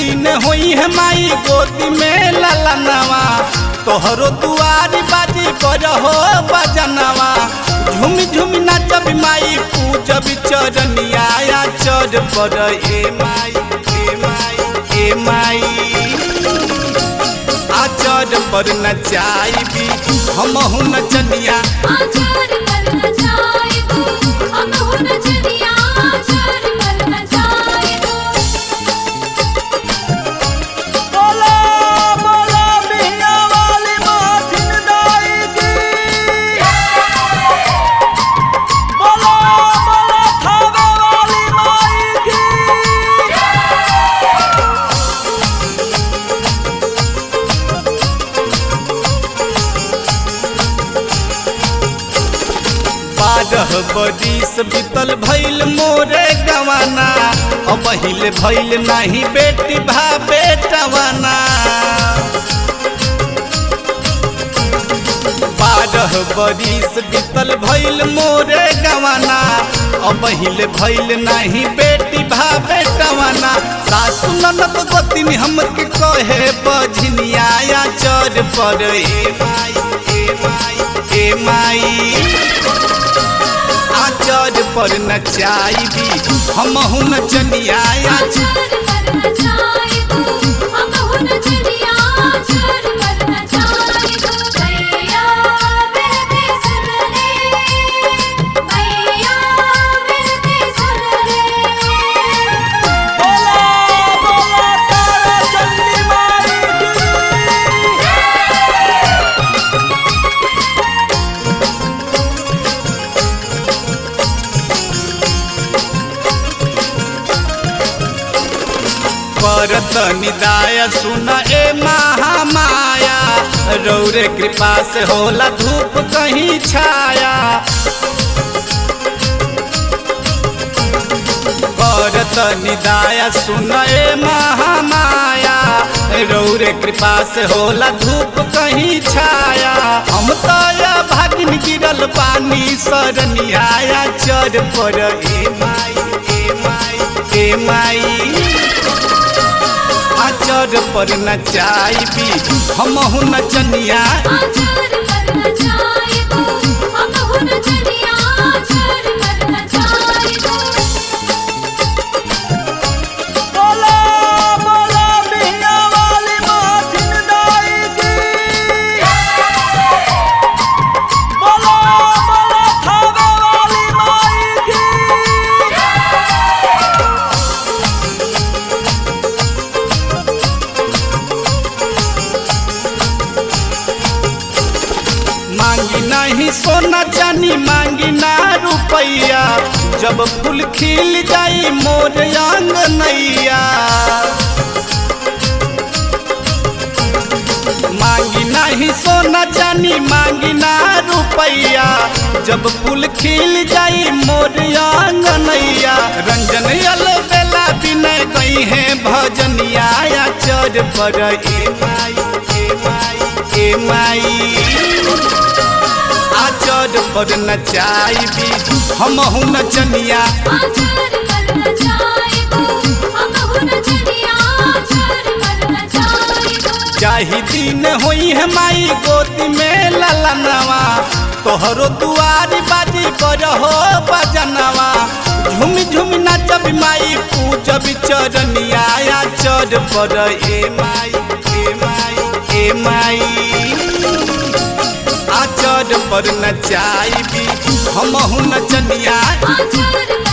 दिन होई है माई गोदी में ललनवा तोहरो दुआरी बाजी बजहो बजनवा झुम झुम नाचब माई पूजब चरनिया या चढ़ पर ए माई ए माई ए माई आचर पर नचाईबी हमहु नचनिया आचार पर न जाएबो हमहु नचनिया आचार पर न जाएबो बोला बोला बिना वाली माथिन दाई की बोला बोला थावे वाली माई की बारह बरिस बीतल भइल मोरे गवाना अब हिल भइल नहीं बेटी भा बेटवाना 12 बरिस बीतल भइल मोरे गवाना अब हिल भइल नहीं बेटी भा बेटवाना सासु ननद गोतिनी हमके कहे बझनिया या चढ़ पर ए माई ए माई ए माई आचर पर नचाईबी हमहु नचनिया आचार पर न जाएबो हमहु नचनिया आचार पर न जाएबो भैया बिनती सुन ले भैया बिनती सुन ले बोला बोला तारा चंदी माई की परत निदाय सुन ए महामाया रौरे कृपा से होला धूप कहीं छाया परत निदाय सुन ए महामाया रौरे कृपा से होला धूप कहीं छाया हम तो या भागिन गिरल पानी सरनिया चढ़ पर ए माई ए माई ए माई आचर पर नचाईबी हमहु नचनिया आचार पर न जाएबो हमहु नचनिया आचार पर न जाएबो बोला बोला बिना वाली माथिन दाई की बोला बोला थावे वाली माई की मांगी नहीं सोना चानी मांगी ना रुपैया जब फूल खिल जाई मोर आंगनैया मांगी नहीं सोना चानी मांगी ना रुपैया जब फूल खिल जाई मोर आंगनैया रंजन यल बेला बिनय गई है भजनिया या चढ़ पर ए माई ए माई ए माई आचर पर नचाईबी हमहु नचनिया आचार पर न जाएबो हमहु नचनिया आचार पर न जाएबो जाहि दिन होई है माई गोदी में ललनवा तोहरो दुआरी बाजी बजहो बजनवा झुम झुम नाचब माई पूजब चरनिया या चढ़ पर ए माई ए माई ए माई आचर पर नचाईबी हमहु नचनिया आचार